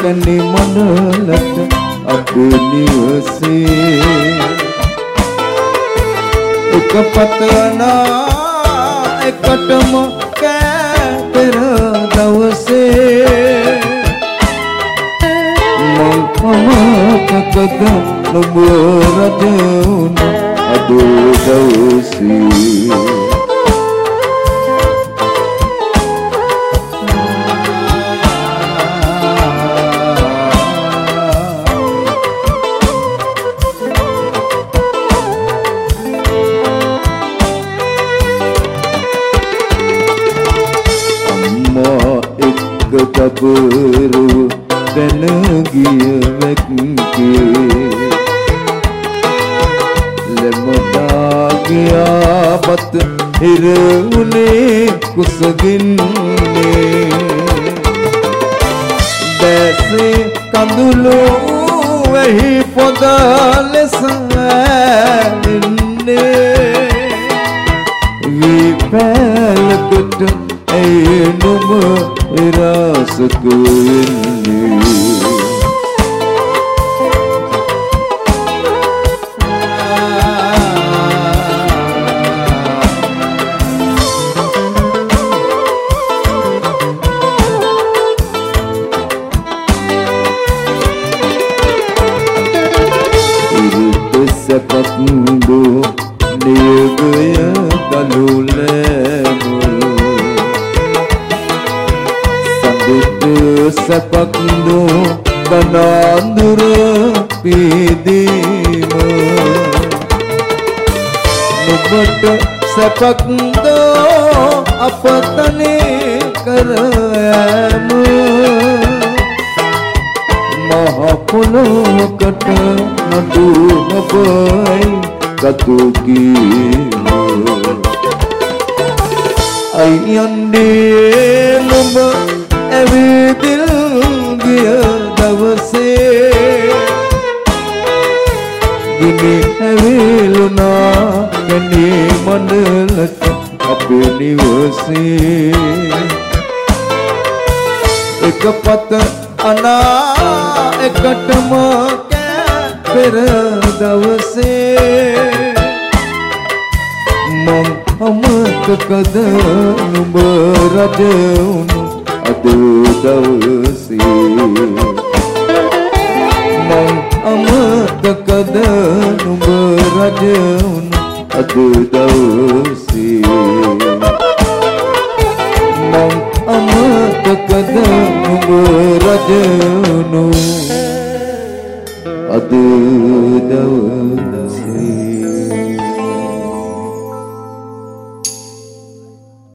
කැණි මඩලට අද නිවසේ එක පතනා එකටම කෑ පෙර දවසේ මං කමකකද නුඹ රජ වුණ අද දවසේ කබරු දැන ගිය වැක්කේ ලෙමඩා ගියාපත් හිර උනේ කුසගින්නේ දැසේ කඳුළු වෙහි පොද ලෙස ඇන්නේ විපැලකට ඇයි නුඹ රසක වෙන්නේ ඉරුත සපත්දු නියගය දලුලෑම සපක්දු බනාඳුර පීදීම නුඹට සපක්ද අපතනේ කර යෑම මහ පොළොවකට නඩු ඔබයි කතු කීම අයියන්නේ නුඹ ඇවිදිල් ගිය දවසේ ගිනි ඇවිලුනා කැණි මඩලට අපේ නිවසේ එක පත අනා එකටම කෑ පෙර දවසේ මං අමතකද නුඹ රජ වුණු අද දවසේ මං අමතකද නුඹ රජ වුණු අද දවසේ මං අමතකද නුඹ රජ වුණු අද දවසේ